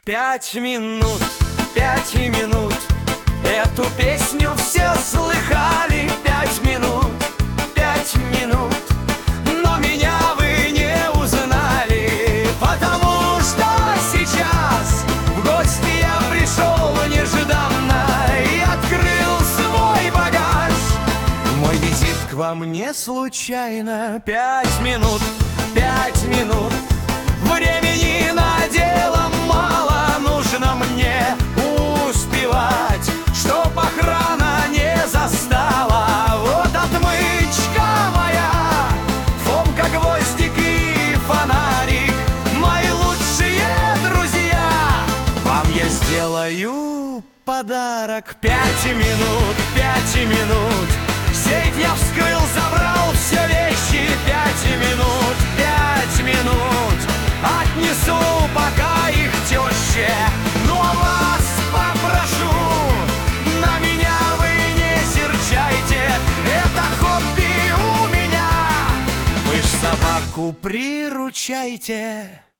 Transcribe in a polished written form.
5 минут, 5 минут, эту песню все слыхали. 5 минут, 5 минут, но меня вы не узнали, потому что сейчас в гости я пришел нежданно и открыл свой багаж. Мой визит к вам не случайно. 5 минут, 5 минут, времени на дело мало, нужно мне успевать, чтоб охрана не застала. Вот отмычка моя, Фомка, гвоздик и фонарик, мои лучшие друзья. Вам я сделаю подарок. 5 минут, 5 минут, сейф я вскрыл, забрал все вещи. 5 минут, 5 минут, отнесу пока их теще. Ну а вас попрошу, на меня вы не серчайте, это хобби у меня, вы ж собаку приручайте.